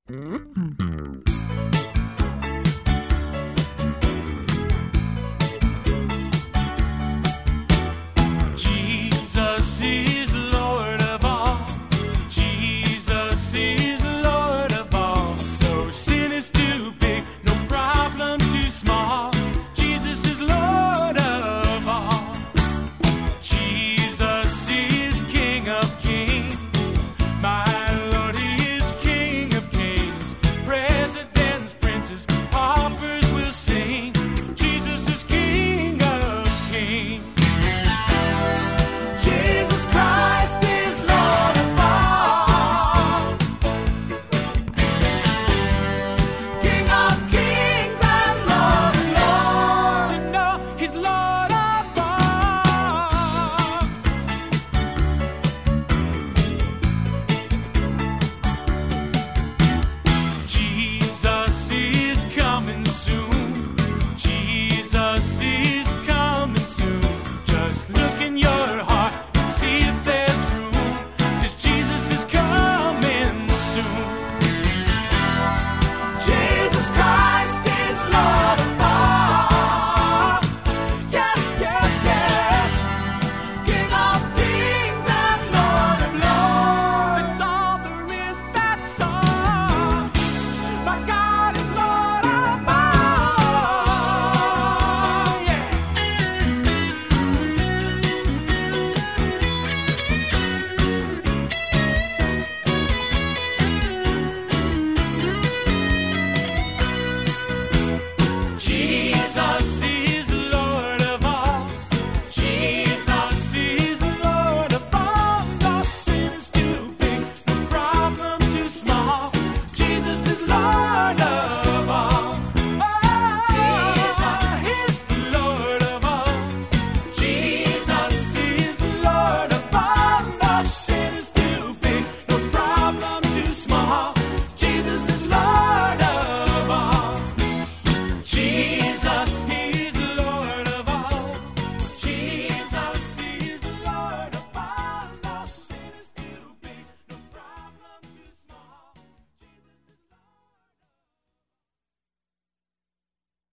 Jesus is Lord of all. Jesus is Lord of all. No sin is too big, no problem too small. Jesus is Lord of all. Jesus is King of kings. My Lord, He is King of kings. Presidents, princes, paupers will sing. Jesus is King of kings. Jesus Christ is Lord of all. King of kings and Lord of lords. You know He's Lord of all. Jesus is coming soon. Jesus is coming soon. Just look in your heart and see if there's room, 'cause Jesus is coming soon. Jesus Christ is Lord of all. Yes, yes, yes. King of kings and Lord of lords. That's all there is, that's all. My God is Lord of all. Yeah. Jesus is Lord of all. Jesus is Lord of all. No sin is too big, no problem too small. Jesus is Lord